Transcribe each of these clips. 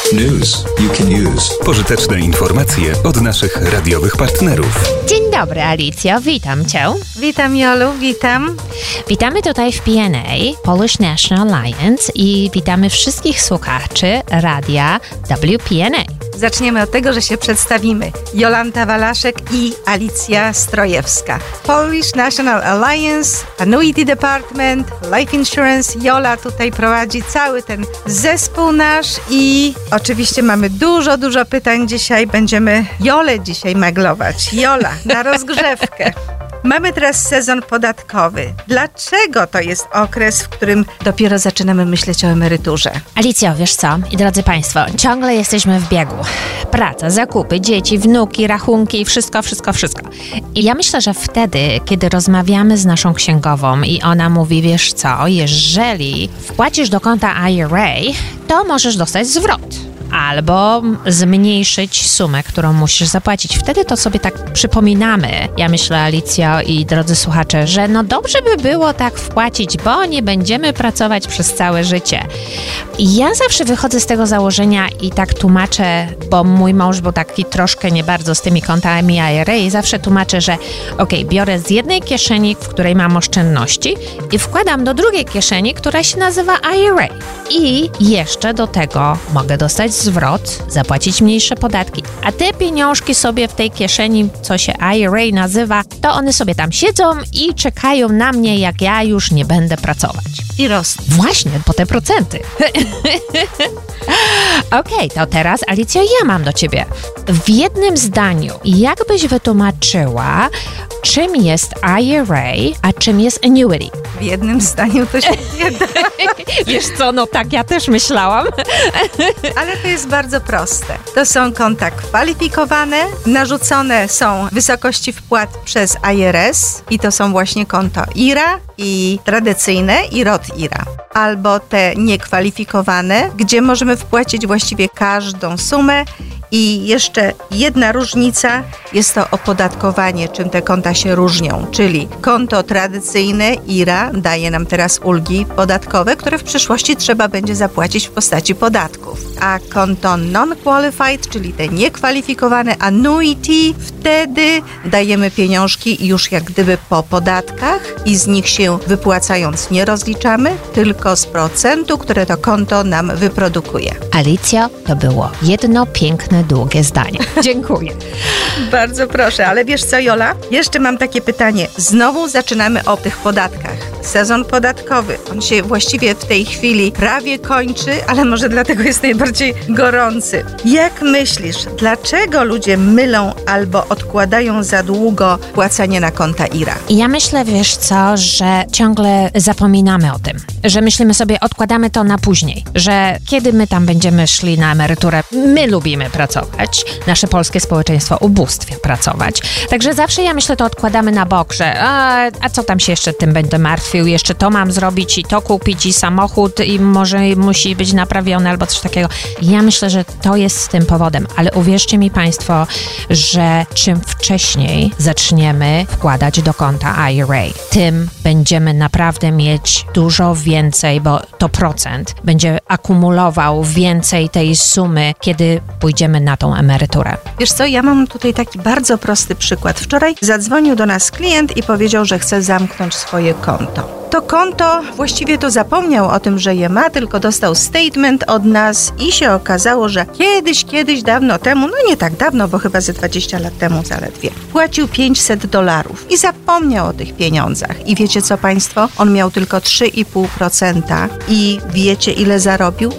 News you can use. Pożyteczne informacje od naszych radiowych partnerów. Dzień dobry, Alicjo, witam Cię. Witam, Jolu, witam. Witamy tutaj w PNA, Polish National Alliance, i witamy wszystkich słuchaczy radia WPNA. Zaczniemy od tego, że się przedstawimy. Jolanta Walaszek i Alicja Strojewska. Polish National Alliance, Annuity Department, Life Insurance. Jola tutaj prowadzi cały ten zespół nasz i oczywiście mamy dużo pytań dzisiaj. Będziemy Jolę dzisiaj maglować. Jola, na rozgrzewkę. Mamy teraz sezon podatkowy. Dlaczego to jest okres, w którym dopiero zaczynamy myśleć o emeryturze? Alicjo, wiesz co? I drodzy Państwo, ciągle jesteśmy w biegu. Praca, zakupy, dzieci, wnuki, rachunki, wszystko. I ja myślę, że wtedy, kiedy rozmawiamy z naszą księgową i ona mówi, wiesz co, jeżeli wpłacisz do konta IRA, to możesz dostać zwrot. Albo zmniejszyć sumę, którą musisz zapłacić. Wtedy to sobie tak przypominamy. Ja myślę, Alicjo i drodzy słuchacze, że no dobrze by było tak wpłacić, bo nie będziemy pracować przez całe życie. I ja zawsze wychodzę z tego założenia i tak tłumaczę, bo mój mąż był taki troszkę nie bardzo z tymi kontami IRA i zawsze tłumaczę, że biorę z jednej kieszeni, w której mam oszczędności i wkładam do drugiej kieszeni, która się nazywa IRA. I jeszcze do tego mogę dostać zwrot, zapłacić mniejsze podatki, a te pieniążki sobie w tej kieszeni, co się IRA nazywa, to one sobie tam siedzą i czekają na mnie, jak ja już nie będę pracować. I rosną. Właśnie, po te procenty. Okej, to teraz, Alicjo, ja mam do Ciebie. W jednym zdaniu, jak byś wytłumaczyła, czym jest IRA, a czym jest annuity? W jednym zdaniu to się nie da. Wiesz co, no tak, ja też myślałam. Ale to jest bardzo proste. To są konta kwalifikowane, narzucone są wysokości wpłat przez IRS i to są właśnie konto IRA i tradycyjne i Roth IRA. Albo te niekwalifikowane, gdzie możemy wpłacić właściwie każdą sumę. I jeszcze jedna różnica, jest to opodatkowanie, czym te konta się różnią, czyli konto tradycyjne IRA daje nam teraz ulgi podatkowe, które w przyszłości trzeba będzie zapłacić w postaci podatków. A konto non-qualified, czyli te niekwalifikowane annuity, wtedy dajemy pieniążki już jak gdyby po podatkach i z nich się wypłacając nie rozliczamy, tylko z procentu, które to konto nam wyprodukuje. Alicjo, to było jedno piękne, długie zdanie. Dziękuję. Bardzo proszę, ale wiesz co, Jola? Jeszcze mam takie pytanie. Znowu zaczynamy o tych podatkach. Sezon podatkowy, on się właściwie w tej chwili prawie kończy, ale może dlatego jest najbardziej gorący. Jak myślisz, dlaczego ludzie mylą albo odkładają za długo płacenie na konta IRA? Ja myślę, wiesz co, że ciągle zapominamy o tym, że myślimy sobie, odkładamy to na później, że kiedy my tam będziemy szli na emeryturę, my lubimy pracować, nasze polskie społeczeństwo ubóstwia pracować. Także zawsze ja myślę, to odkładamy na bok, że a co tam się jeszcze tym będę martwił, jeszcze to mam zrobić i to kupić i samochód i może musi być naprawiony albo coś takiego. Ja myślę, że to jest z tym powodem, ale uwierzcie mi Państwo, że czym wcześniej zaczniemy wkładać do konta IRA, tym będziemy naprawdę mieć dużo więcej, bo to procent będzie akumulował więcej tej sumy, kiedy pójdziemy na tą emeryturę. Wiesz co, ja mam tutaj taki bardzo prosty przykład. Wczoraj zadzwonił do nas klient i powiedział, że chce zamknąć swoje konto. To konto właściwie to zapomniał o tym, że je ma, tylko dostał statement od nas i się okazało, że kiedyś, dawno temu, no nie tak dawno, bo chyba ze 20 lat temu zaledwie, płacił $500 i zapomniał o tych pieniądzach. I wiecie co Państwo? On miał tylko 3,5% i wiecie ile zarobił?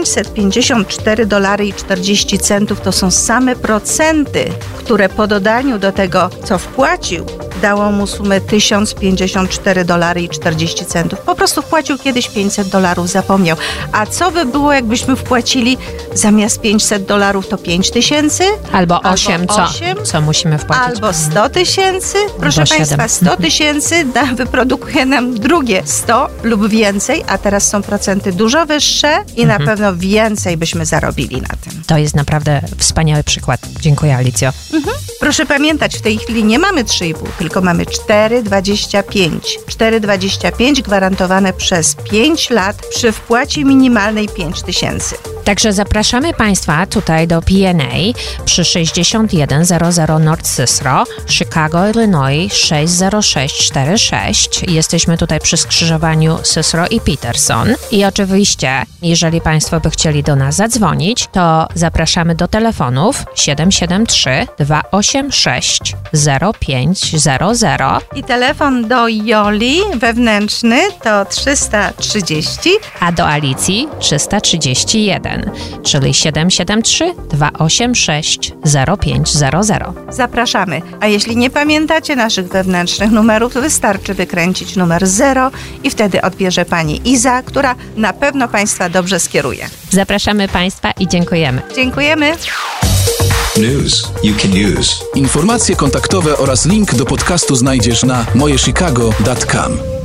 $554,40 to są same procenty, które po dodaniu do tego, co wpłacił, dało mu sumę $1054,40. Po prostu wpłacił kiedyś $500, zapomniał. A co by było, jakbyśmy wpłacili zamiast $500 to 5,000? Albo 8, co musimy wpłacić? Albo 100,000? Proszę Państwa, 100,000 wyprodukuje nam drugie 100 lub więcej, a teraz są procenty dużo wyższe i na pewno więcej byśmy zarobili na tym. To jest naprawdę wspaniały przykład. Dziękuję, Alicjo. Proszę pamiętać, w tej chwili nie mamy 3,5, tylko mamy 4,25. 4,25 gwarantowane przez 5 lat przy wpłacie minimalnej 5,000. Także zapraszamy Państwa tutaj do P&A przy 6100 North Cicero, Chicago, Illinois 60646. Jesteśmy tutaj przy skrzyżowaniu Cicero i Peterson. I oczywiście, jeżeli Państwo by chcieli do nas zadzwonić, to zapraszamy do telefonów 773 286 0500. I telefon do Joli wewnętrzny to 330, a do Alicji 331, czyli 773 286 0500. Zapraszamy. A jeśli nie pamiętacie naszych wewnętrznych numerów, to wystarczy wykręcić numer 0 i wtedy odbierze pani Iza, która na pewno Państwa dobrze skieruje. Zapraszamy Państwa i dziękujemy. Dziękujemy. News you can use. Informacje kontaktowe oraz link do podcastu znajdziesz na mojechicago.com.